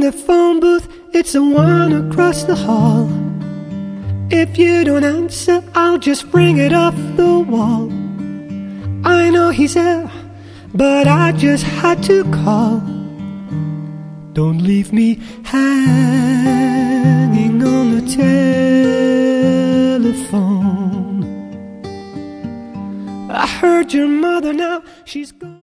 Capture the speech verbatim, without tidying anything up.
the phone booth, it's the one across the hall. If you don't answer, I'll just bring it off the wall. I know he's there, but I just had to call. Don't leave me hanging on the telephone. I heard your mother now, she's gone.